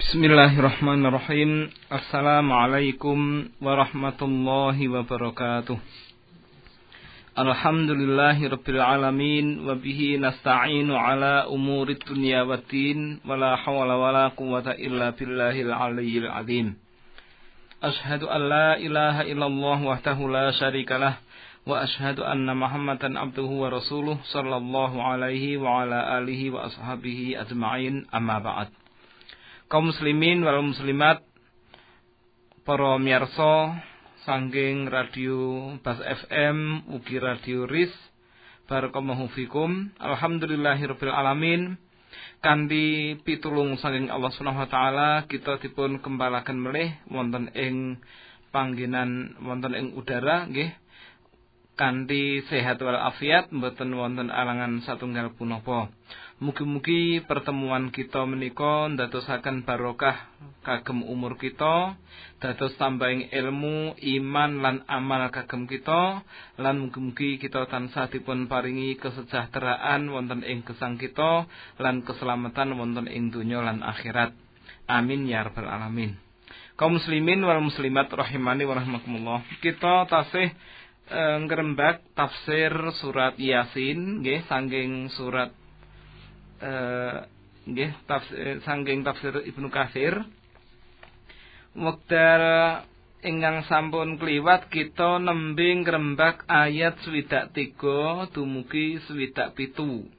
Bismillahirrahmanirrahim. Assalamualaikum warahmatullahi wabarakatuh. Alhamdulillahirabbil alamin wa bihi nasta'inu ala umurid dunya waddin wala hawla wala quwwata illa billahil aliyyil azim. Ashhadu an la ilaha illallah wahdahu la syarikalah wa ashhadu anna Muhammadan abduhu wa rasuluh sallallahu alaihi wa ala alihi wa ashabihi ajma'in, amma ba'd. Kaum muslimin wal muslimat, para miyarsa saking radio Bas FM ugi radio RIS, barakallahu fikum. Alhamdulillahirabbil alamin. Kanthi pitulung saking Allah Subhanahu wa taala kita dipun kembalaken melih wonten ing panggenan wonten ing udara nggih. Kanthi sehat wal afiat, mboten wonten alangan satunggal punapa. Mugi-mugi pertemuan kita menika ndadosaken barokah kagem umur kita, dados tambahing ilmu, iman lan amal kagem kita, lan mugi-mugi kita tansah dipun paringi kesejahteraan wonten ing gesang kita lan keselamatan wonten ing donya lan akhirat. Amin ya rabbal alamin. Kaum muslimin wal muslimat rahimani wa rahimakumullah. Kita tasih ngrembak tafsir surat Yasin nggih saking surat saking tafsir Ibnu Katsir. Wekdal ingkang sampun kliwat kita nembe ngrembak ayat 23 dumugi 27.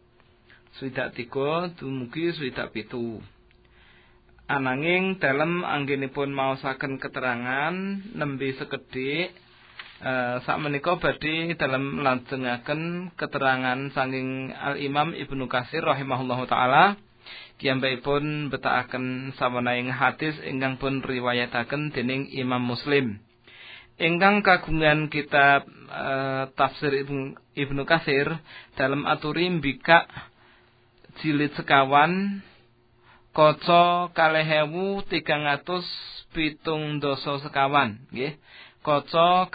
23 dumugi 27. Ananging dalem anggenipun maosaken keterangan nembe sekedhik sakmenika badhe dalam lajengaken keterangan saking Al-Imam Ibnu Katsir rahimahullahu taala, kiyambakipun betakaken sawenaing hadis ingkang pun riwayataken dening Imam Muslim. Ingkang kagungan kitab tafsir Ibnu Katsir dalam aturi mbikak jilid sekawan kaca 2370 sekawan nggih. Kaca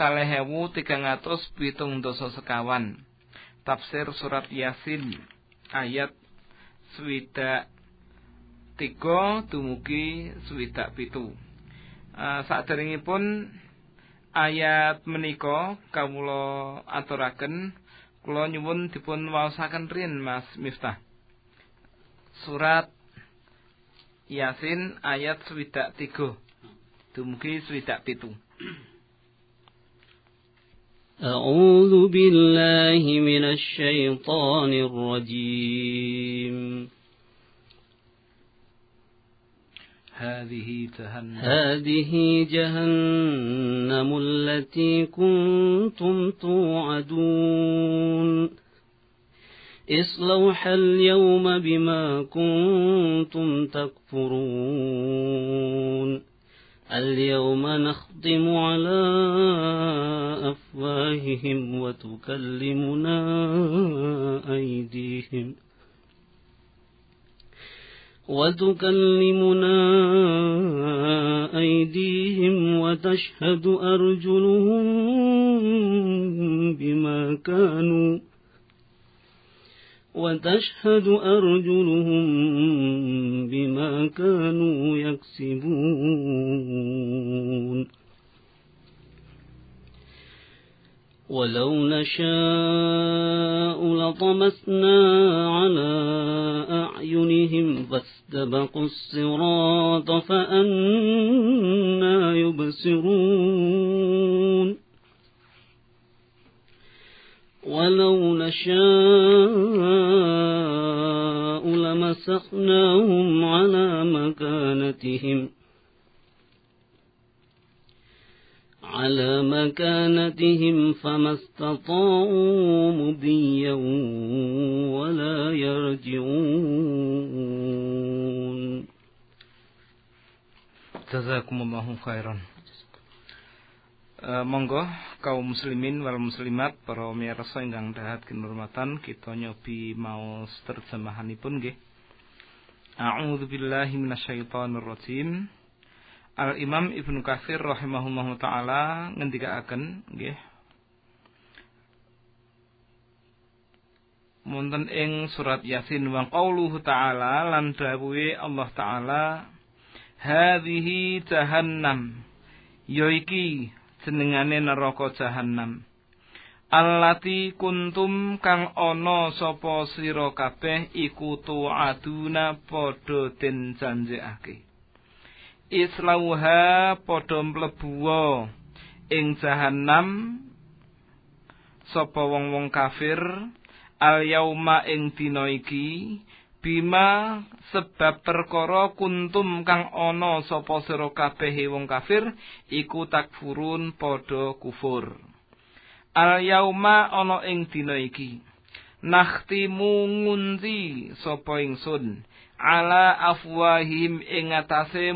2370 sekawan. Tafsir surat Yasin ayat 23 dumugi 27. Saderengipun ayat menika kawula aturaken, kula nyuwun dipun waosaken riyen Mas Miftah. Surat Yasin ayat 23 dumugi 27. أعوذ بالله من الشيطان الرجيم. هذه جهنم التي كنتم توعدون اصلوها اليوم بما كنتم تكفرون اليوم نختم على أفواههم وتكلمنا أيديهم وتشهد أرجلهم بما كانوا يكسبون ولو نشاء لطمسنا على أعينهم فاستبقوا الصراط فأنى يبصرون ولو نشاء لمسخناهم على مكانتهم فما استطاعوا مضيا ولا يرجعون. Jazakumullahu khairan. Monggo kaum muslimin wal muslimat, para miyarsa ingkang dahat kinurmatan, kita nyobi maos terjemahanipun nggih. A'udzu billahi minasyaitonir rajim. Al-Imam Ibnu Katsir rahimahullahu taala ngendikaaken nggih, wonten ing surat Yasin, wa qauluhu ta'ala, lan dawuhe Allah taala, hadhihi jahannam yoiki jenengane neraka jahannam allati kuntum kang ana sapa sira kabeh iku tu'aduna padha den janjekake islauha padha mlebu ing jahannam sapa wong-wong kafir al yauma ing dina iki bima sebab perkara kuntum kang ana sapa sira kabeh wong kafir iku takfurun padha kufur al yauma ana ing dina iki nakhtimu ngunci sapa ingsun ala afwahim ing atase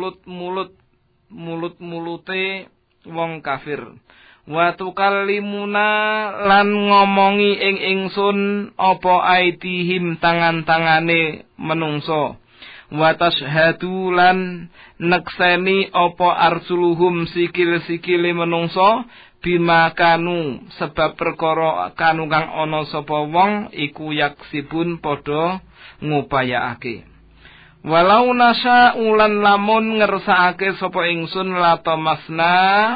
mulut-mulute wong kafir wa tukallimuna lan ngomongi ing ingsun apa aitihim tangan-tangane menungso wa tashhadu lan nekseni apa arsuluhum sikil-sikile menungso bima kanu sebab perkara kanu kang ana sapa wong iku yaksibun padha ngupayaake walau nasa ulan lamun ngersakake sapa ingsun latamasna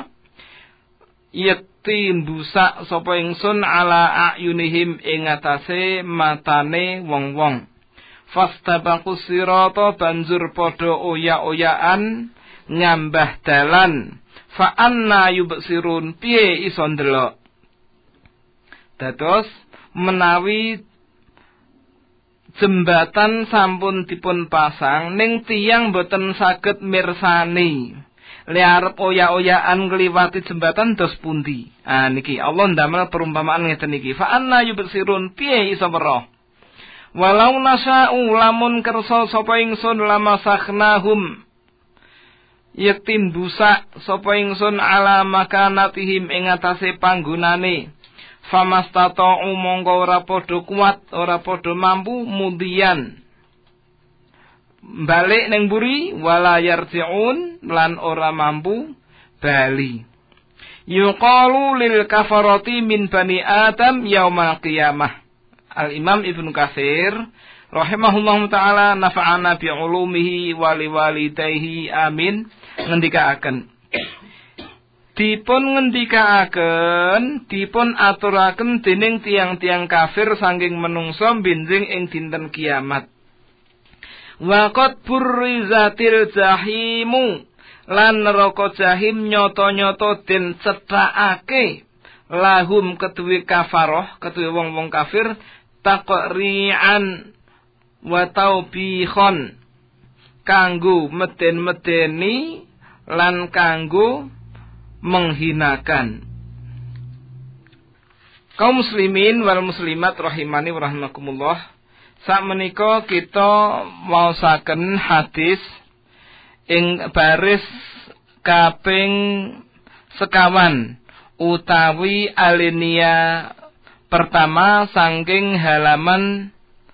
yekti mbusak sapa ingsun ala ayunihim ing atase matane wong-wong fastabaqus sirata banjur padha oya-oyaan nyambah dalan fa anna yubsirun piye iso ndelok dados menawi jembatan sampun dipun pasang ning tiyang boten saged mirsani le arep oya-oyaan ngliwati jembatan dos pundi niki Allah ndamel perumpamaan ngeten iki fa anna yubsirun piye iso weruh walau nasa'u lamun kersa sapa ingsun lamasakhnahum yaktin busak sapa ingsun ala makanatihim ing atase panggonane famastata'u mongko ora padha kuat ora padha mampu mudian balik ning buri wala yarji'un lan ora mampu bali yuqalu lil kafarati min bani adam yaumal qiyamah al imam Ibnu Katsir rahimahullahu taala nafa'ana bi ulumihi wa liwalidayhi amin ngendikaaken dipun aturaken dening tiang-tiang kafir saking menungso benjing ing dinten kiamat wa qad burrizatil jahimu lan neraka jahim nyata-nyata den cethakake lahum ketuwe kafaroh ketuwe wong-wong kafir taqri'an wa taubikhon kanggo meden-medeni lan kanggo menghinakan. Kaum muslimin wal muslimat rahimani wa rahimakumullah, sakmenika kita maosaken hadis ing baris kaping sekawan utawi alinea pertama saking halaman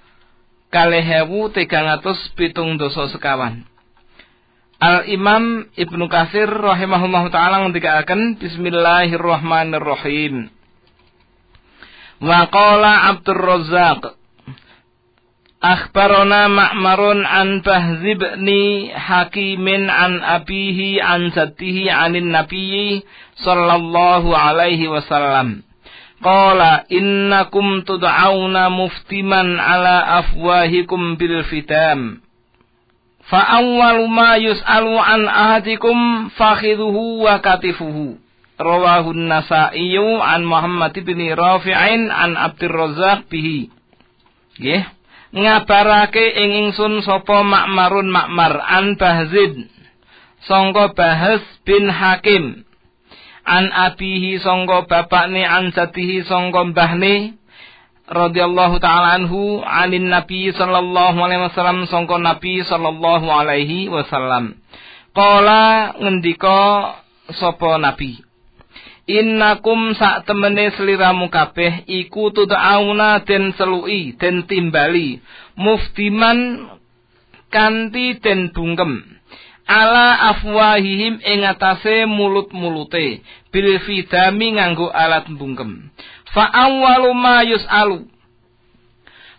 2370 sekawan. Al-Imam Ibnu Katsir rahimahullahu taala ngendikaken bismillahirrahmanirrahim. Wa qala Abdur Razzaq akhbarana Ma'marun an Bahzib ibn Hakimin an abihi an jaddihi anin nabiyyi sallallahu alaihi wasallam. Qala innakum tud'auna muftiman ala afwahikum bil fitam. Fa awwalu ma yus'alu an ahadikum fakhidhuhu wa katifuhu. Rawahu an-Nasa'i an Muhammad bin Rafi'in an Abdur Razzaq bihi. Nggih, ngabarake ing ingsun sapa Ma'marun Ma'mar an Bahzid sangka Bahz bin Hakim. An abihi sangka bapakne an jatihi sangka mbahne radhiyallahu ta'ala anhu anin nabi sallallahu alaihi wasallam sangka nabi sallallahu alaihi wasallam qala ngendika sapa nabi innakum sak temene sliramu kabeh iku tud'auna den celui den timbali muftiman kanthi den bungkem ala afwahihim ing atase mulut-mulute bil fidami nganggo alat bungkem fa awwalu ma yus'alu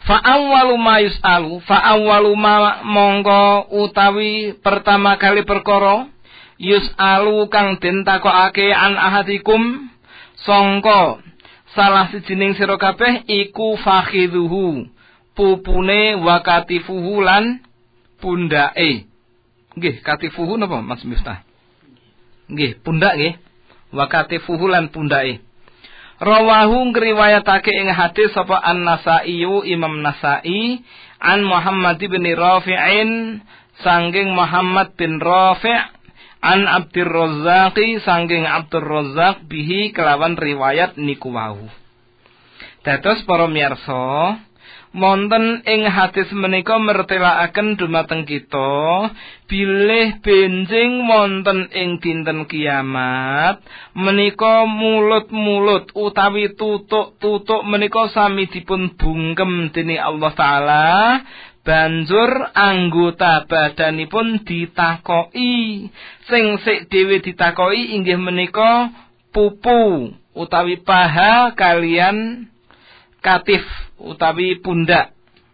Fa awwalu ma yus'alu, fa awwalu ma mongko utawi pertama kali perkara yus'alu kang den takokake an ahadikum sangka salah sijining sira kabeh iku fakhidhuhu, pupune wa katifuhu lan pundake. Nggih, katifuhu napa Mas Miftah? Nggih, pundak nggih. Wa katifuhu lan pundake. Rawahu ngriwayatake ing hadis sapa An-Nasa'i, Imam Nasa'i, an Muhammad bin Rafi'in sangking Muhammad bin Rafi', an Abdur Razzaqi sangking Abdur Razzaq bihi kelawan riwayat niku wau. Dados para miyarsa, monten ing hadis menika mertelakaken dumateng kita bilih benjing wonten ing dinten kiamat menika mulut-mulut utawi tutuk-tutuk menika sami dipun bungkem dening Allah taala, banjur anggota badanipun ditakoki. Sing sik dhewe ditakoki inggih menika pupu utawi paha kalian katif utawi pundak.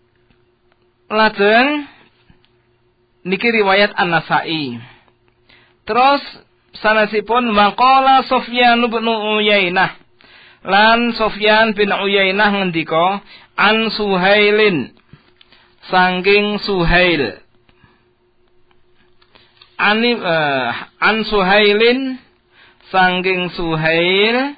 Lajeng niki riwayat An-Nasa'i. Terus sanesipun waqala Sufyan bin Uyainah, lan Sufyan bin Uyainah ngendika an Suhailin sangking Suhail, an Suhailin sangking Suhail,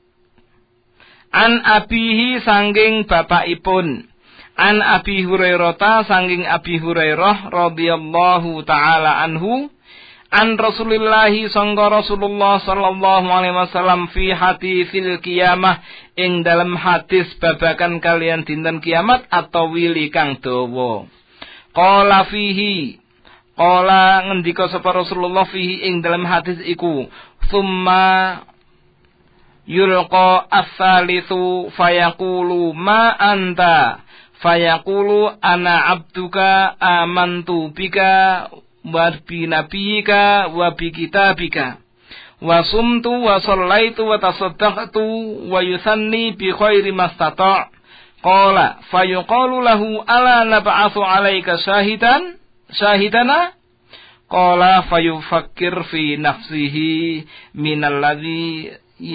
an abihi sangking bapakipun, an Abi Hurairah sangking Abi Hurairah radhiyallahu taala anhu, an Rasulillahi sangga Rasulullah sallallahu alaihi wasallam fi haditsil qiyamah ing dalam hadis babakan kalian dinten kiamat atau wili kang dawa. Qala fihi, qala ngendika sapa Rasulullah fihi ing dalam hadis iku, summa yulqa as-salisu fayaqulu ma anta, fayaqulu ana abduka amantu bika wa bi nabiyika wa bi kitabika wa sumtu wa shallaitu wa tasaddaqtu wa yusanni bi khairi mastata'. Qala fayuqalu lahu ala nab'athu 'alaika syahidana. Qala fayufakkir fi nafsihi minalladzi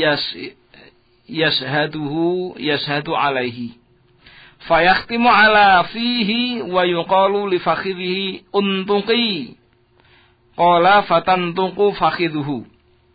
yashhadu alaihi fayakhtimu ala fihi wa yuqalu li fakhidhihi untuqi. Qala fatantuqu fakhidhuhu.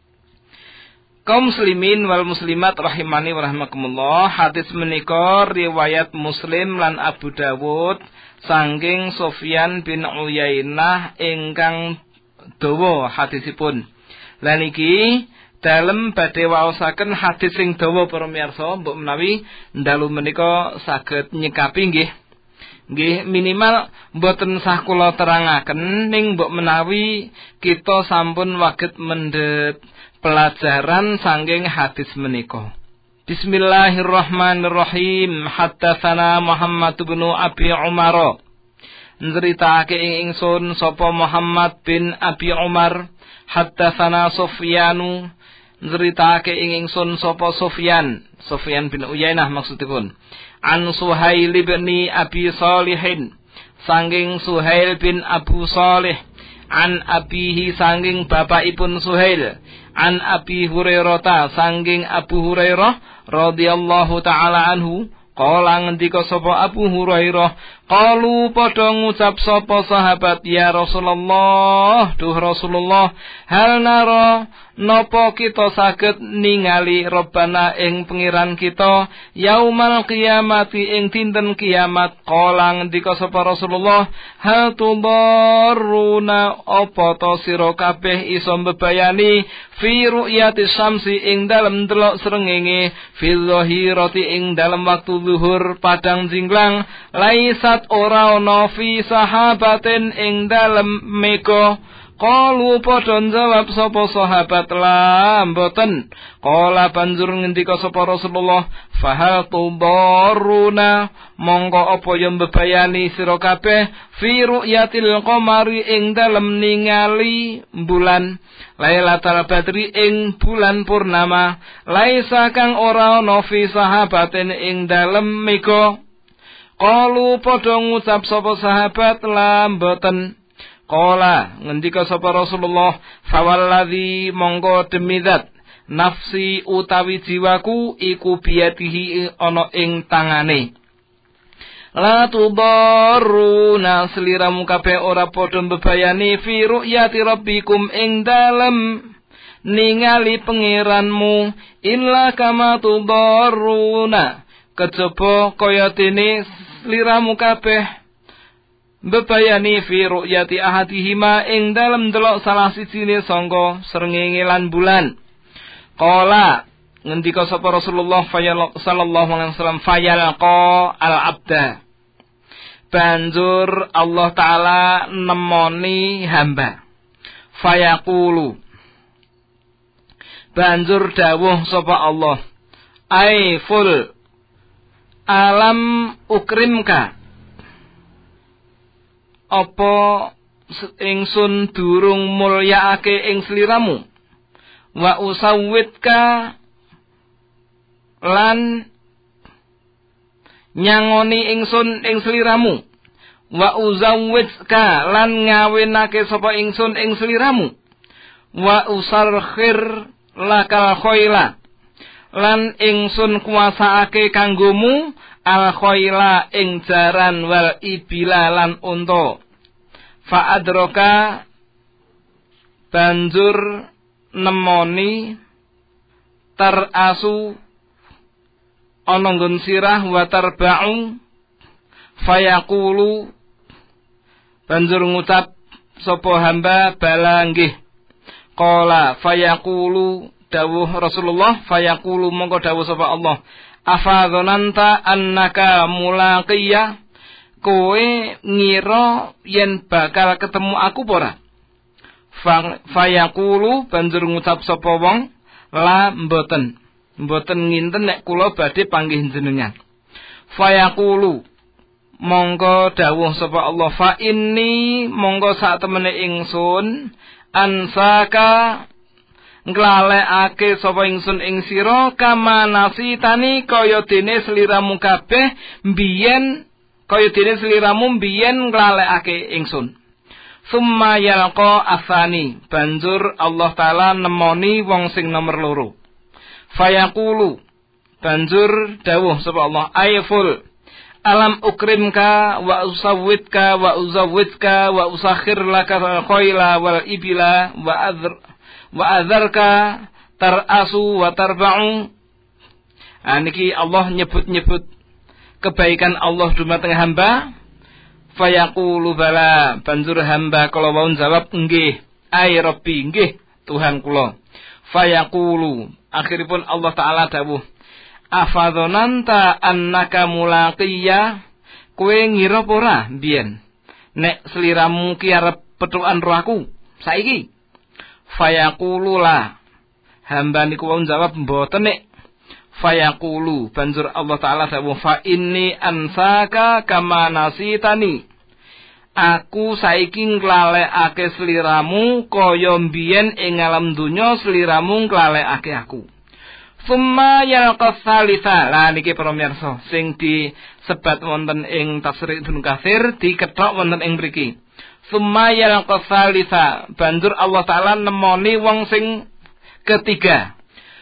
Kaum muslimin wal muslimat rahimani wa rahimakumullah, hadis menika riwayat Muslim lan Abu Dawud saking Sufyan bin Uyainah ingkang dawa hadisipun. Lan iki dalem badhe waosaken hadis sing dawa para miyarsa, mbok menawi dalu menika saged nyekapi nggih. Nggih minimal mboten sah kula terangaken ning mbok menawi kita sampun waget mendhet pelajaran saking hadis menika. Bismillahirrahmanirrahim. Haddatsana Muhammad bin Abi Umar. Nceritake ing ingsun sapa Muhammad bin Abi Umar. Haddatsana Sufyanu. Nceritake ing ingsun sapa Sufyan bin Uyainah maksudipun. An Suhail bin Abi Salihin, sanging Suhail bin Abu Salih, an abihi sanging bapakipun Suhail, an Abi Hurairah sanging Abu Hurairah radhiyallahu taala anhu. Qala ngendika sapa Abu Hurairah, qalu padha ngucap sapa sahabat, ya Rasulullah, duh Rasulullah, hal nara napa kita saged ningali Rabbana ing pengiran kita yaumal qiyamati ing dinten kiamat. Qala ngendika sapa Rasulullah, hal tudarruna apa to sira kabeh iso mbebayani fi ru'yati syamsi ing dalem delok srengenge, fil zahirati ing dalem waktu zuhur padang jinglang, laisat ora ana fi sahabatin ing dalem mega. Qalu padha jawab sapa sahabat, la mboten. Qala banjur ngendika sapa Rasulullah, fahal tudarruna mongko apa ya mbebayani sira kabeh fi ru'yatil qamari ing dalem ningali bulan, Lailatul Badri ing bulan purnama, laisa kang ora ana fi sahabatin ing dalem mega. Qalu padha ngucap sapa sahabat la mboten. Qala ngendika sapa Rasulullah, fawalladzi mongko demi zat nafsi utawi jiwaku iku biyadihi ana ing tangane. La tudarruna sliramu kabeh ora padha mbebayani fi ru'yati rabbikum ing dalem ningali pangeranmu illa kama tudarruna kejaba kaya dene sliramu kabeh bebayani fi ru'yati ahadihima ing dalem delok salah sijine sangka srengenge lan bulan. Qala ngendika sapa Rasulullah sallallahu alaihi wasallam fayalqa al-abda. Banjur Allah taala nemoni hamba. Fayaqulu. Banjur dawuh sapa Allah, ai ful alam ukrimka. Apa ingsun durung mulyaake ing sliramu wa usawwitka lan nyangoni ingsun ing sliramu wa uzawwijka lan ngawinake sapa ingsun ing sliramu wa usarkhir lakal khoila lan ingsun kuwasaake kanggomu al khoila ing jaran wal ibila lan unta. Fa adraka banjur nemoni tarasu ana nggon sirah wa tarba'u fayaqulu banjur ngucap sapa hamba bala nggih. Qala fayaqulu dawuh Rasulullah fayaqulu mongko dawuh sapa Allah, afadzananta annaka mulaqiyya, kowe ngira yen bakal ketemu aku ora? Fayaqulu banjur ngucap sapa wong, la mboten nginten nek kula badhe panggih jenengan. Fayaqulu mongko dawuh sapa Allah, fa inni mongko sak temene ingsun ansaka nglalekake sapa ingsun ing sira kama nasitani kaya dene sliramu kabeh mbiyen kaya dene sliramu mbiyen nglalekake ingsun. Summa yalqa afani banjur Allah taala nemoni wong sing nomor loro. Fayaqulu banjur dawuh sapa Allah, ayful alam ukrimka wa usawwitka wa uzawwitka wa usakhir laka khoila wal ibila wa adzarka tarasu wa tarba'u. Niki Allah nyebut-nyebut kebaikan Allah dumateng hamba. Fayaqulu bala banjur hamba kala wau jawab nggih, ai rabbi nggih Tuhan kula. Fayaqulu akhiripun Allah taala dawuh, afadzananta annaka mulaqiyya, kowe ngira ora mbiyen nek sliramu ki arep petukan roh aku saiki? Fayaqulu la hamba niku wau jawab mboten nek. Fayaqulu banjur Allah taala dawuh, fa inni ansaka kama nasitani, aku saiki nglalekake sliramu kaya mbiyen ing alam donya sliramu nglalekake aku. Summa yalqa salisa. Lah niki para mirsa sing disebat wonten ing tafsir Ibnu Katsir dikethok wonten ing mriki. Summa yalqa salisa banjur Allah taala nemoni wong sing ketiga.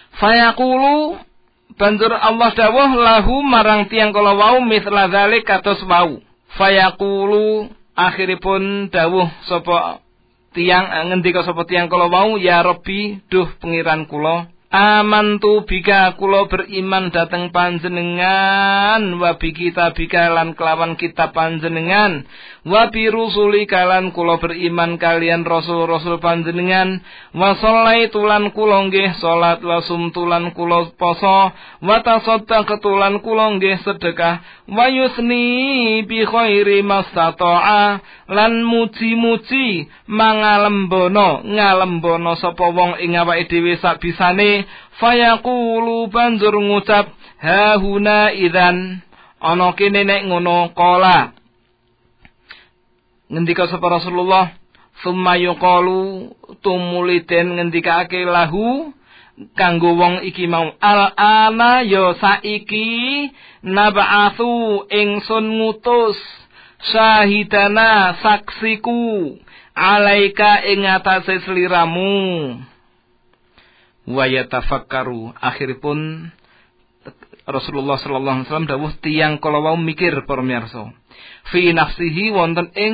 Fayaqulu banjur Allah dawuh lahu marang tiyang kala wau mithla dzalik kados wau. Fayaqulu akhiripun dawuh sapa tiyang ngendika sapa tiyang kala wau, ya Rabbi duh pengiran kula, amantu bika kula beriman dateng panjenengan, wa bi kitabika lan kelawan kitab panjenengan, wa bi rusulika lan kula beriman kalian rasul-rasul panjenengan, wa shallaitu lan kula nggih salat, wa sumtu lan kula poso, wa tasaddaqtu lan kula nggih sedekah, wa yusni bi khairi mastata'a lan muji-muji ngalembono sapa wong ing awake dhewe sabisane. Fayaqulu banjur ngucap, ha huna idzan, ana kene nek ngono. Qala ngendika sapa Rasulullah, summa yuqalu tumuliten ngendikake lahu kanggo wong iki mau al-ana ya saiki nab'atsu ingsun ngutus syahidana saksiku alaika ing atase sliramu wa yatafakkaru. Akhiripun Rasulullah sallallahu alaihi wasallam dawuh tiyang kala wau mikir para miyarsa fi nafsihi wonten ing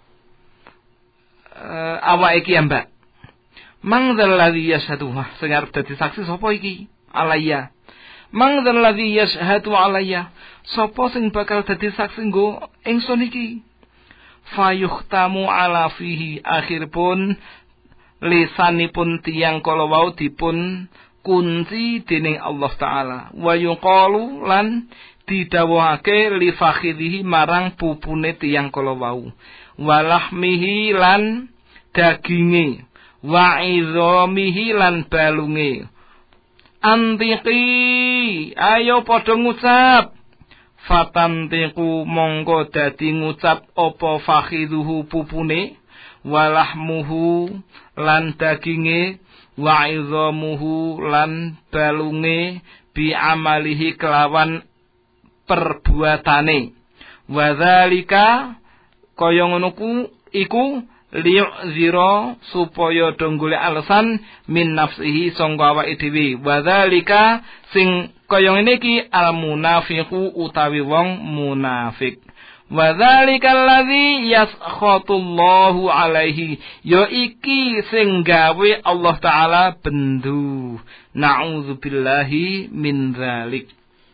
awake iki mbak mangdzal ladzi yashhadu sing arep dadi saksi sapa iki alayya mangdzal ladzi yashhadu alayya sapa sing bakal dadi saksi nggo ingsun iki fayuhtamu ala fihi. Akhiripun lisanipun tiyang kala wau dipun kunci dening Allah taala wa yuqalu lan didhawuhake li fakhidhihi marang pupune tiyang kala wau walahmihi lan daginge wa idhamihi lan balunge antiqi ayo padha ngucap fatantiqu mongko dadi ngucap apa fakhidhuhu pupune walahmuhu lan daginge wa idhamuhu lan balunge bi amalihi kelawan perbuatane wa dzalika kaya ngono iku liyu'zira supaya do golek alasan min nafsihi sangga awake dhewe wa dzalika sing kaya ngene iki al munafiqu utawi wong munafik wa dzalika allazi yaskhatullahu alaihi ya iki sing gawe Allah taala bendu na'udzubillahi min dzalik.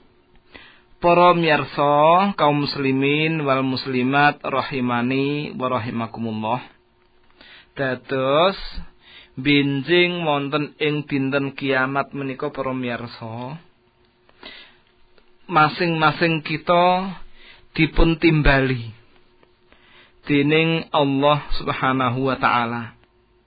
Para miyarsa kaum muslimin wal muslimat rahimani wa rahimakumullah. Dados benjing wonten ing dinten kiamat menika para miyarsa masing-masing kita dipun timbali dening Allah Subhanahu wa taala.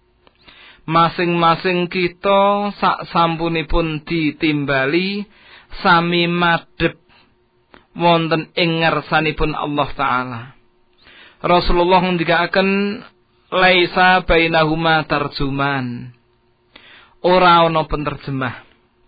Masing-masing kita sak sampunipun ditimbali sami madhep wonten ing ngarsanipun Allah taala. Rasulullah ngendikaken laisa bainahuma tarjuman. Ora ana penerjemah.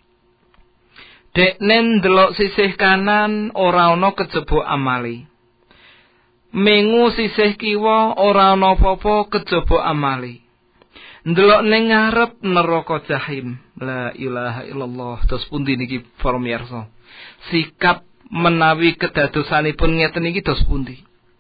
Deknen ndelok sisih kanan ora ana kejaba amali. Mengu sisih kiwa ora ana apa-apa kejaba amali. Ndelok ning ngarep neraka jahim. La ilaha illallah. Terus pundi niki para miyarsa? Sikap menawi kedadosanipun ngeten iki dos pundi?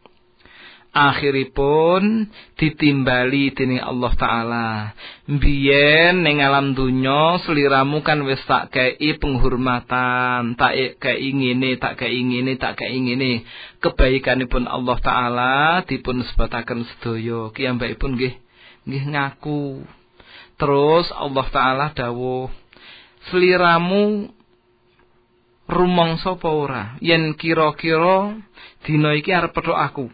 Akhiripun ditimbali dening Allah taala. Biyen ning alam donya sliramu kan wis tak kei penghormatan, tak kei ngene, tak kei ngene, tak kei ngene. Kebaikanipun Allah taala dipun sebataken sedaya. Kiyambakipun nggih ngaku. Terus Allah taala dawuh, sliramu rumangsa apa ora yen kira-kira dina iki arep pethuk aku.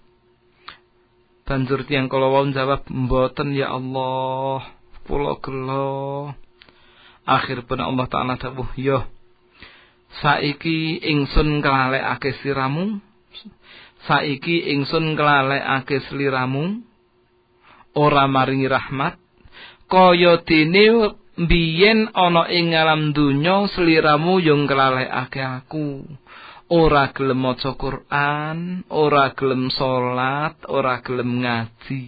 Banjur tiyang kala wau jawab, mboten ya Allah, kula gelo. Akhiripun Allah taala dawuh, yo saiki ingsun nglalekake sliramu, saiki ingsun nglalekake sliramu ora maringi rahmat kaya dene biyen ana ing alam donya sliramu yo nglalekake aku. Ora gelem maca Quran, ora gelem salat, ora gelem ngaji.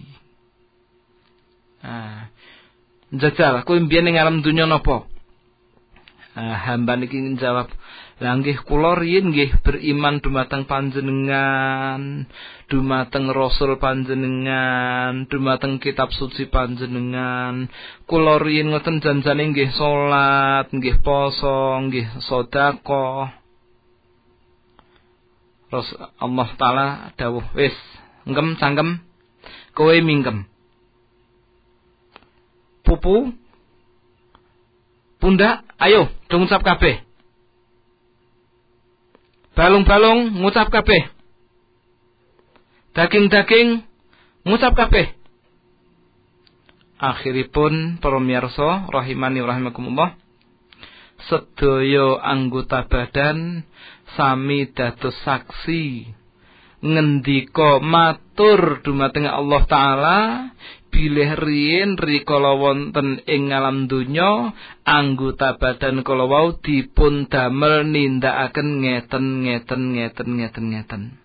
Jajal, kowe mbiyen ning alam donya napa? Hamba niki njawab, "Lah nggih kula riyin nggih beriman dumateng panjenengan, dumateng Rasul panjenengan, dumateng kitab suci panjenengan. Kula riyin ngoten janjane nggih salat, nggih poso, nggih sedekah." Terus Allah taala dawuh, "Wis, ngem cangkem, kowe mingkem. Pupu, pundak, ayo, dong ngucap kabeh. Balung-balung ngucap kabeh. Daging-daging ngucap kabeh." Akhiripun para miyarsa rahimani rahimakumullah, sedaya anggota badan sami dados saksi ngendika matur dumateng Allah taala bilih riyin rikala wonten ing alam donya anggota badan kala wau dipun damel nindakaken ngeten.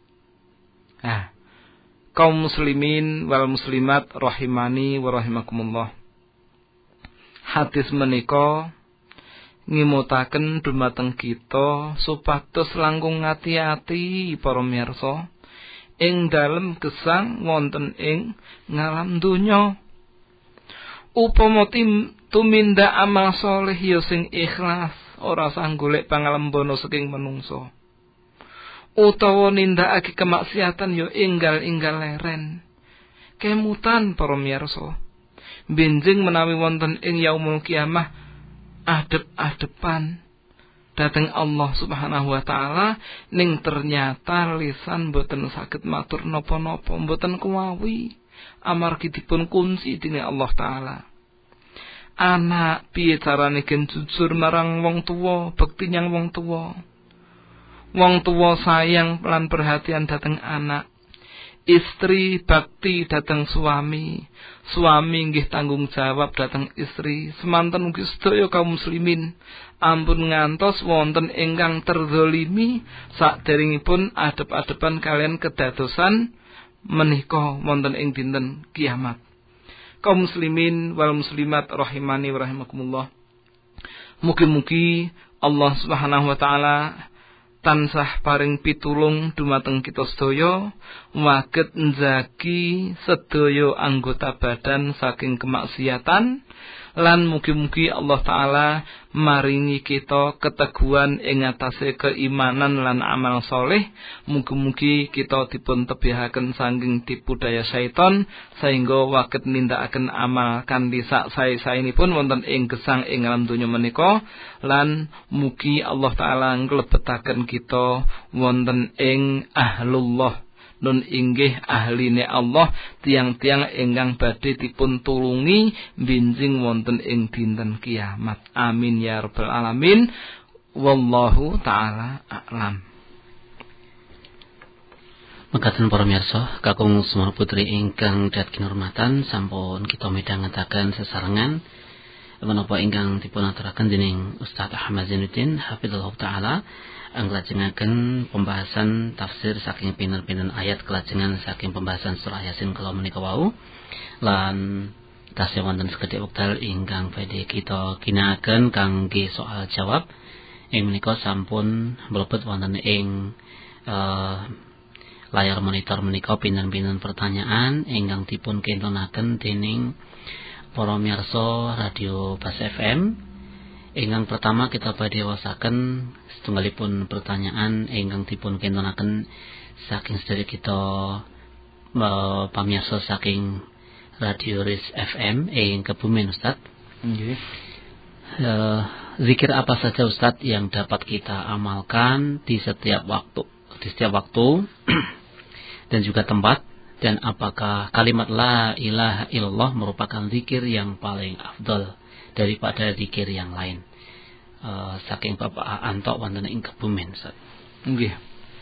Ah, kaum muslimin wal muslimat rahimani wa rahimakumullah. Hadis menika ngimutaken dumateng kita supados langkung ngati-ati para miyarsa ing dalem gesang wonten ing ngalam donya. Upama tumindak amal saleh ya sing ikhlas, ora usah golek pangalembono saking manungsa. Utawa nindakake kemaksiatan ya enggal-enggal leren. Kemutan para miyarsa. Benjing menawi wonten ing yaumul kiamah adep-adepan dateng Allah Subhanahu wa taala ning ternyata lisan mboten saged matur napa-napa, mboten kuwawi amargi dipun kunci dening Allah taala. Anak piye carane gen jujur marang wong tuwa, bekti nyang wong tuwa. Wong tuwa sayang lan perhatian dateng anak. Istri bakti dateng suami. Suami nggih tanggung jawab dateng istri. Semanten ugi sedaya kaum muslimin ampun ngantos wonten ingkang terzalimi saderengipun adep-adepan kalian kedadosan menika wonten ing dinten kiamat. Kaum muslimin wal muslimat rahimani wa rahimakumullah. Mugi-mugi Allah Subhanahu wa taala tansah paring pitulung dumateng kita sedaya waget njagi sedaya anggota badan saking kemaksiatan lan mugi-mugi Allah taala maringi kita keteguhan ing atase keimanan lan amal soleh. Mugi-mugi kita dipun tebihaken saking tipu daya syaitan sehingga waget nindakaken amal kanthi sak sae-saenipun wonten ing gesang ing alam donya menika lan mugi Allah taala nglebetaken kita wonten ing ahlullah nun inggih ahline Allah, tiang-tiang ingkang badhe dipun tulungi benjing wonten ing dinten kiamat. Amin ya rabbal alamin. Wallahu taala a'lam. Mekaten para miyarsa kakung semua putri ingkang dat kinurmatan sampun kita midhangetaken sesarengan menapa ingkang dipun aturaken dening Ustaz Ahmad Zainuddin hafizallahu taala anglajengaken pembahasan tafsir saking pinten-pinten ayat kelajengan saking pembahasan surah Yasin kala menika wau lan tasih wonten sekedhik wekdal ingkang badhe kita ginakaken kangge soal jawab ing menika sampun mlebet wonten ing layar monitor menika pinten-pinten pertanyaan ingkang dipun kentonaken dening para miyarsa Radio Bas FM. Ingkang pertama kita badhe wasaken setunggalipun pertanyaan ingkang dipun kentonaken saking sedherek kita pamirsa saking Radio Ris FM ing Kebumen Ustaz. Nggih. Zikir apa saja Ustaz yang dapat kita amalkan di setiap waktu dan juga tempat, dan apakah kalimat la ilaha illallah merupakan zikir yang paling afdal daripada zikir yang lain? Saking Bapak Anto wonten ing Kebumen Ustaz. Nggih.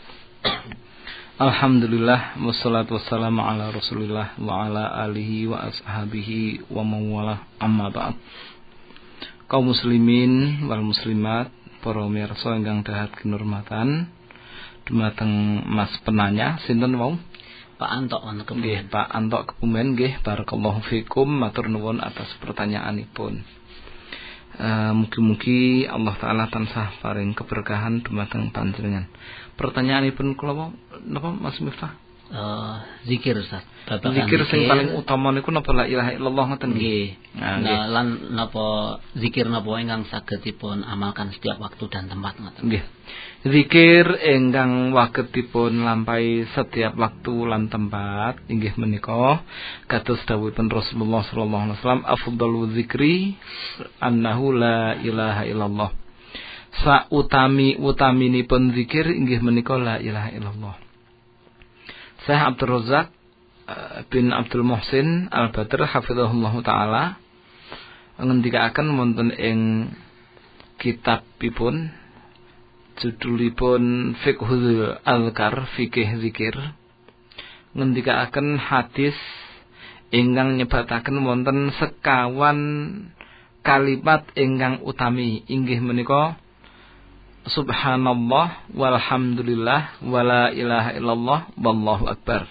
Alhamdulillah wassalatu wassalamu ala Rasulillah wa ala alihi wa ashabihi wa mawala amma ba'd. Kaum muslimin wal muslimat, para mirsa ingkang dahat kinurmatan, dumateng Mas penanya sinten wau? Pak Anto wonten Kebumen. Nggih, Pak Anto Kebumen nggih, barakallahu fikum, matur nuwun atas pertanyaanipun. Mugi-mugi Allah taala tansah paring keberkahan dumateng panjenengan. Pertanyaanipun kula napa Mas Miftah? Zikir Ustaz. Zikir sing paling utama niku napa la ilaha illallah ngoten nggih. Nah, lan napa zikir napa ingkang saged dipun amalkan setiap waktu dan tempat ngoten. Nggih. Zikir ingkang waget dipun lampahi setiap waktu lan tempat inggih menika kados dawuhipun Rasulullah sallallahu alaihi wasallam, afdhalu dzikri annahu la ilaha illallah. Sautami-utaminipun zikir inggih menika la ilaha illallah. Syekh Abdul Razak bin Abdul Muhsin Al-Badr hafizahullah taala ngendikaken wonten ing kitabipun judulipun Fiqhul Azkar, fikih zikir, ngendikaken hadis ingkang nyebataken wonten sekawan kalimat ingkang utami inggih menika subhanallah walhamdulillah wala ilaha illallah wallahu akbar.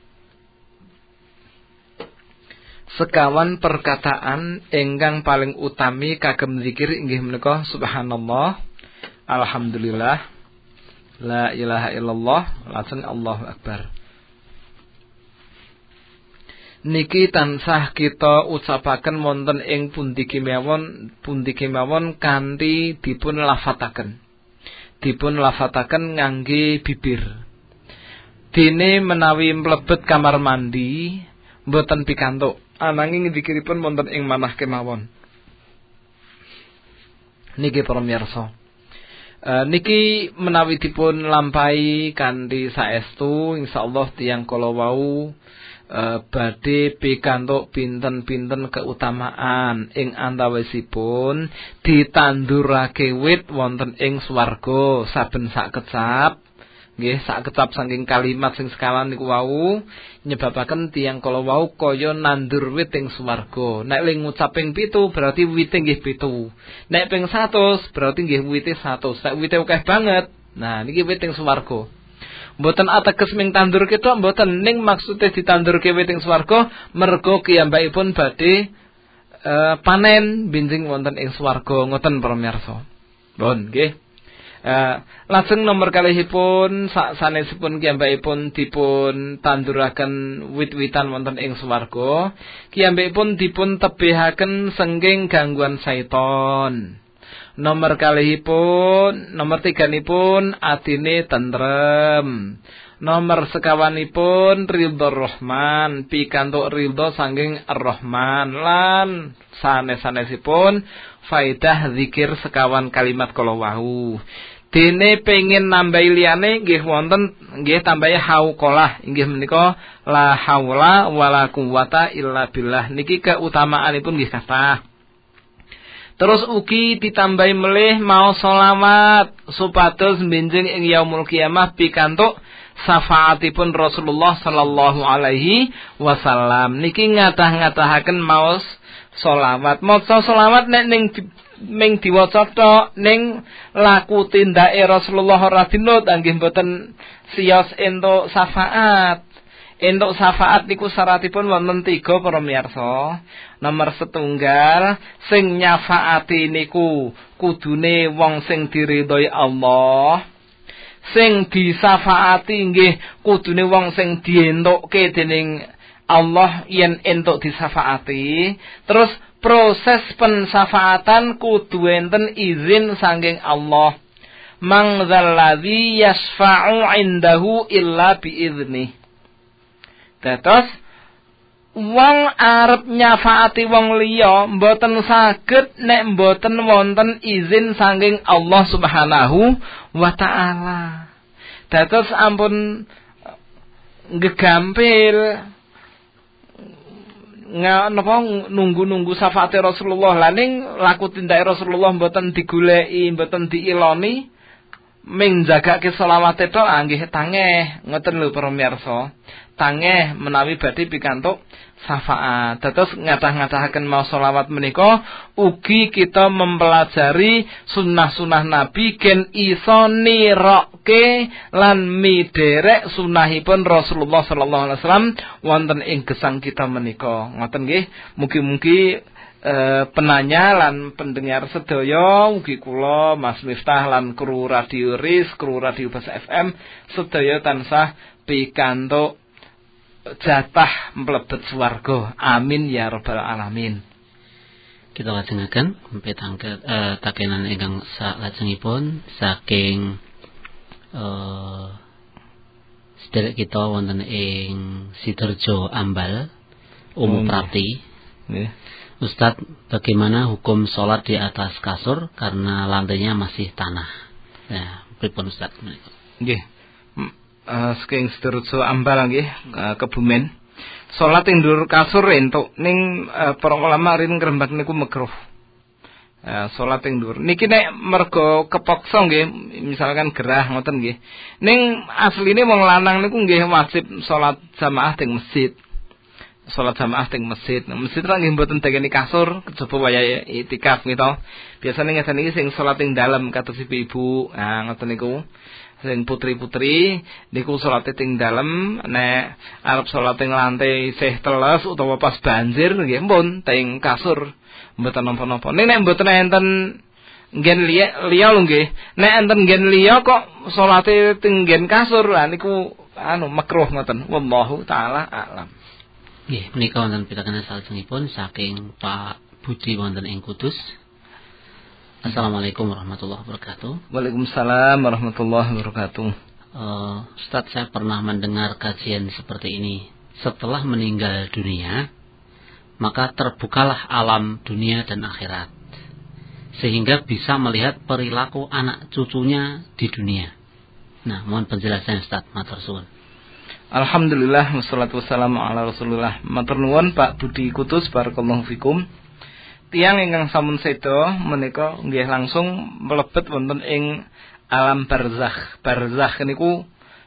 Sekawan perkataan ingkang paling utami kagem zikir inggih menika subhanallah, alhamdulillah, la ilaha illallah, lajeng Allahu akbar. Niki tansah kita ucapaken wonten ing pundi kemawon kanthi dipun lafataken. Dipun lafataken ngangge bibir. Dene menawi mlebet kamar mandi mboten pikantuk. Ananging dzikiripun wonten ing manah kemawon. Niki para miyarsa. Niki menawi dipun lampahi kanthi saestu insyaallah tiyang kala wau badhe pikantuk pinten-pinten keutamaan ing antawisipun ditandurake wit wonten ing swarga saben sak kecap. Nggih, sak kecap saking kalimat sing sekawan niku wau nyebabaken tiyang kala wau kaya nandur wit ing swarga. Nek ling ngucap ping 7 berarti wite nggih 7. Nek ping 100 berarti nggih wite 100. Nek wite akeh banget. Nah, niki wit ing swarga. Mboten ateges ming tandur ketok mboten ning maksude ditandurke wit ing swarga merga kiyambakipun badhe panen binjing wonten ing swarga ngoten para miyarsa. Pun nggih. Lajeng nomor kalihipun sanesipun kiyambakipun dipun tanduraken wit-witan wonten ing swarga, kiyambakipun dipun tebihaken sengking gangguan seton. Nomor kalihipun, nomor tiganipun adine tentrem. Nomor sekawanipun ridho Rahman, pikantuk ridho saking Ar-Rahman lan sanes-sanesipun faedah zikir sekawan kalimat kala wau. Dene pengin nambahi liyane nggih wonten nggih tambahi hauqalah inggih menika la haula wala quwata illa billah. Niki keutamaanipun nggih kathah. Terus ugi ditambahi melih maos selawat supados benjing ing yaumul kiamah pikantuk syafaatipun Rasulullah sallallahu alaihi wasallam. Niki ngatah-ngatahaken maos selawat. Maca selawat nek ning ming diwaca tok ning laku tindake Rasulullah ora dinut nggih mboten siyos entuk syafaat. Entuk syafaat niku syaratipun wonten 3 para miyarsa. Nomor setunggal sing nyafaati niku kudune wong sing diridhoi Allah. Sing disyafaati nggih kudune wong sing dientukke dening Allah yen entuk disyafaati. Terus proses pensyafaatan kudu enten izin saking Allah. Man dzalladzi yasfa'u 'indahu illa biidznih. Dados wong arep nyafaati wong liya mboten saged nek mboten wonten izin saking Allah Subhanahu wa taala. Dados ampun gegampil napa nunggu-nunggu syafaate Rasulullah laning laku tindake Rasulullah mboten digoleki mboten diiloni ming jagake selawate tok nggih tangeh ngoten lho para miyarsa tangeh menawi badhe pikantuk syafaat. Dados ngatah-ngatahaken maos selawat menika ugi kita mempelajari sunnah-sunnah Nabi gen iso nirokke lan miderek sunnahipun Rasulullah sallallahu alaihi wasallam wonten ing gesang kita menika. Ngoten nggih, mugi-mugi penanya lan pendengar sedaya ugi kula Mas Miftah lan kru Radio RIS, kru Radio Bas FM sedaya tansah pikantuk jatah mlebet swarga. Amin ya rabbal alamin. Kita lajengaken petangket takenan ingkang salajengipun saking sederek kita wonten ing Sidoarjo Ambal Umuprati. Nggih. Ustadz, bagaimana hukum sholat di atas kasur karena lantainya masih tanah? Ya, pripun Ustadz? Nggih. Saking Sidoarjo Ambal nggih, Kebumen. Sholat ing dhuwur kasur entuk ning para ulama rin ngrembak niku makruh. Sholat ing dhuwur. Niki nek merga kepaksa nggih, misalkan gerah ngoten nggih. Ning asline wong lanang niku nggih wajib sholat jamaah teng masjid. salat jamaah teng masjid. Masjid ra nggih mboten tekeni kasur kejaba waya itikaf gitu. Biasane ngeten iki sing salat ing dalem kados ibu-ibu. Nah ngoten niku. Sing putri-putri niku salat ing dalem nek arep salat ing lantai isih teles utawa pas banjir nggih pun teng kasur mboten napa-napa. Nek mboten enten nggen liya lho nggih. Nek enten nggen liya kok salate teng nggen kasur lah niku makruh ngoten. Wallahu taala a'lam. Nggih, menika wonten pitakenan salajengipun saking Pak Budi wonten ing Kudus. Assalamualaikum warahmatullahi wabarakatuh. Waalaikumsalam warahmatullahi wabarakatuh. Ustaz, saya pernah mendengar kajian seperti ini. Setelah meninggal dunia, maka terbukalah alam dunia dan akhirat, sehingga bisa melihat perilaku anak cucunya di dunia. Nah, mohon penjelasan Ustaz, matur suwun. Alhamdulillah wassalatu wassalamu ala Rasulillah. Matur nuwun Pak Budi Kudus, barakallahu fikum. Tiyang ingkang sampun seda menika nggih langsung mlebet wonten ing alam barzakh. Barzakh niku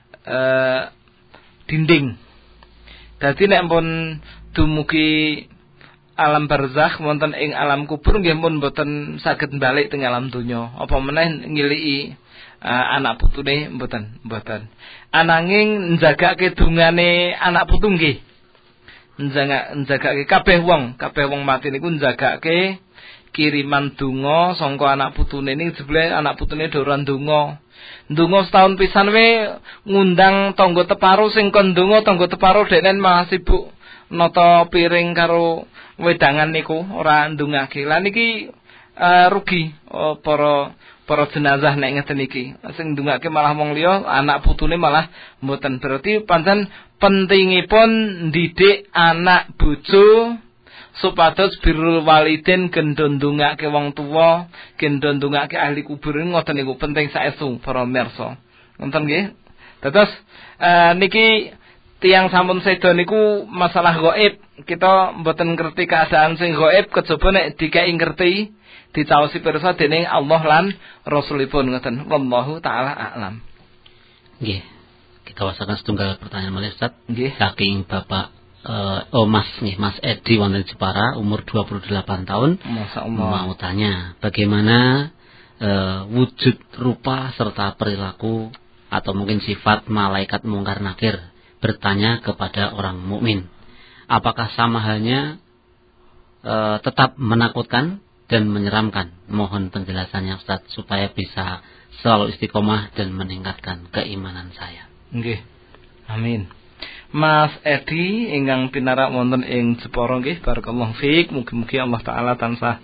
dinding. Dadi nek pun dumugi alam barzakh wonten ing alam kubur nggih pun boten saged balik teng alam donya. Apa meneh ngiliki anak putune mboten. Ananging njagake dungane anak putu nggih. Njagake kabeh wong mati niku njagake kiriman donga sangka anak putune ning jebule anak putune doran donga. Ndonga setahun pisan we ngundang tangga teparo sing kon ndonga tangga teparo deknen malah sibuk nata piring karo wedangan niku ora ndongake. Lah niki rugi para jenazah nek ngeten iki. Sing ndongake malah wong liya, anak putune malah mboten. Berarti pancen pentingipun ndidik anak bojo supados birrul walidin gendho ndongake wong tuwa, gendho ndongake ahli kubur ngoten niku penting saestu para mirsa. Ngoten nggih. Dados niki tiyang sampun seda niku masalah gaib. Kita mboten ngerti keadaan sing gaib kejaba nek dikai ngerti dicaosi pirsa dening Allah lan Rasulipun ngoten. Wallahu taala a'lam. Nggih. Kita wasakan setunggal pertanyaan malih Ustaz. Nggih. Saking Bapak Mas Edi wonten Jepara umur 28 tahun. Masyaallah. Mau tanya, bagaimana wujud rupa serta perilaku atau mungkin sifat malaikat mungkar nakir bertanya kepada orang mukmin. Apakah sama halnya tetap menakutkan dan menyeramkan? Mohon penjelasannya Ustaz supaya bisa selalu istiqomah dan meningkatkan keimanan saya. Nggih. Amin. Mas Edi ingkang pinarak wonten ing Jepara nggih, barakallahu fiik. Mugi-mugi Allah taala tansah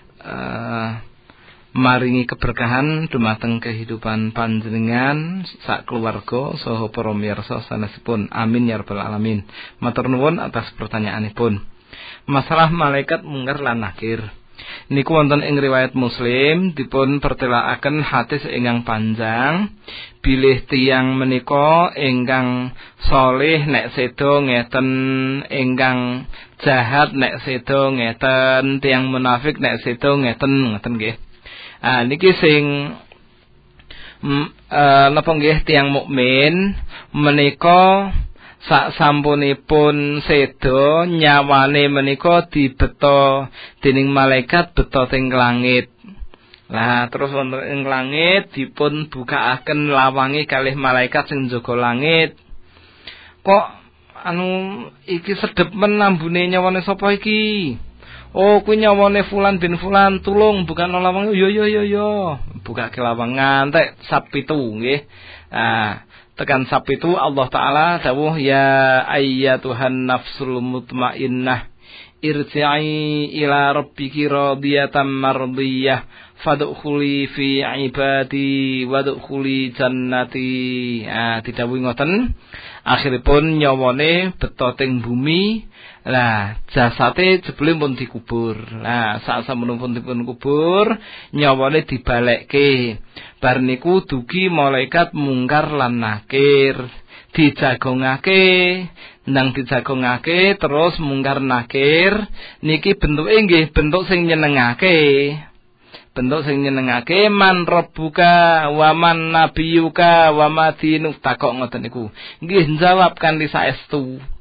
maringi keberkahan dumateng kehidupan panjenengan sak keluarga saha para miyarsa sanesipun. Amin ya rabbal alamin. Matur nuwun atas pertanyaanipun. Masalah malaikat mungkar lan nakir. Niku wonten ing riwayat Muslim dipun pertelakaken hadis ingkang panjang bilih tiyang menika ingkang saleh nek sedo ngeten, ingkang jahat nek sedo ngeten, tiyang munafik nek sedo ngeten nggih. Niki sing napa nggih tiyang mukmin menika sak sampunipun seda nyawane menika dibeto dening malaikat beto teng langit. Lah terus wonten ing langit dipun bukaaken lawange kalih malaikat sing jaga langit. Kok iki sedep men ambune nyawane sapa iki? Oh kuwi nyawane fulan bin fulan, tulung bukan lawang. Yo. Bukake lawang ngantek sab 7 nggih. Tekan sab itu Allah Ta'ala dawuh ya ayyatuhan nafsul mutmainnah irji'i ila rabbiki radiyatan mardiyah fadkhuli fi ibadi wadkhuli jannati. Didhawuhi ngoten. Akhiripun nyawane beto teng bumi. Lah jasate jebule pun dikubur. Lah sak samunipun dipun kubur nyawane dibalekke. Bar niku dugi malaikat mungkar lan nakir dijagongake, ndang dijagongake terus mungkar nakir niki bentuke nggih bentuk sing nyenengake. Bentuk sing nyenengake man rabbuka wa man nabiyuka wa madinuk takok ngoten niku. Nggih jawab kanthi saestu.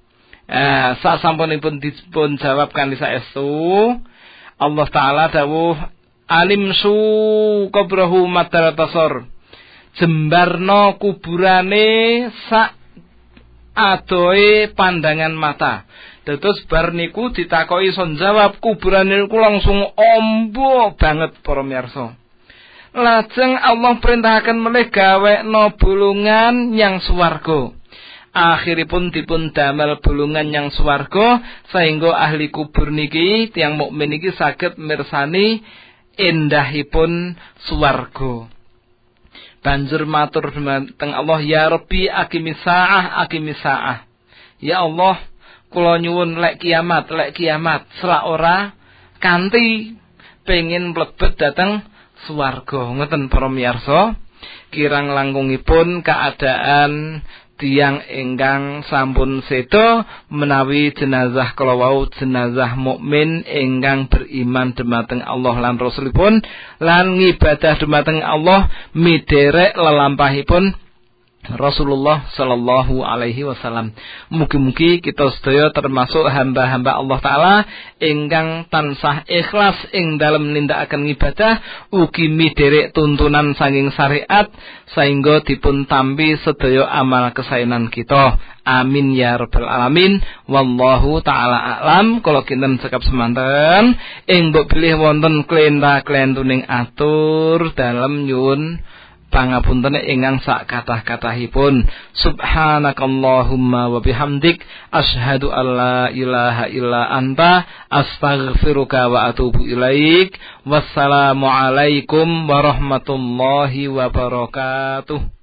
Sasampunipun dipun jawab kanthi saestu, Allah taala dawuh alimsu qabrahu madaratasor. Jembarno kuburane sak adohe pandangan mata. Terus bar niku ditakoki son jawab kuburane niku langsung ombo banget para miyarsa. Lajeng Allah perintahaken melih gawekno bulungan yang swarga. Akhiripun dipun damel bulungan yang swarga sehingga ahli kubur niki tiyang mukmin niki saged mirsani endahipun swarga. Banjur matur dhumateng Allah, ya Rabbi aqimis saah. Ya Allah, kula nyuwun lek kiamat selak ora kanthi pengin mlebet dhateng swarga. Ngoten para miyarsa, kirang langkungipun keadaan tiyang ingkang sampun seda menawi jenazah kala wau jenazah mukmin ingkang beriman dumateng Allah lan Rasulipun lan ngibadah dumateng Allah miderek lelampahipun Rasulullah sallallahu alaihi wasallam. Mugi-mugi kita sedaya termasuk hamba-hamba Allah taala ingkang tansah ikhlas ing dalem nindakaken ibadah ugi miderek tuntunan saking syariat sehingga dipun tampi sedaya amal kesaenan kita. Amin ya rabbal alamin. Wallahu taala a'lam. Kula kinten cekap semanten ing mbok bilih wonten klenta-klentuning atur dalem nyuwun pangapunten ingkang sak kathah-kathahipun. Subhanakallahumma wa bihamdik asyhadu alla ilaha illa anta astaghfiruka wa atubu ilaik. Wassalamu alaikum warahmatullahi wabarakatuh.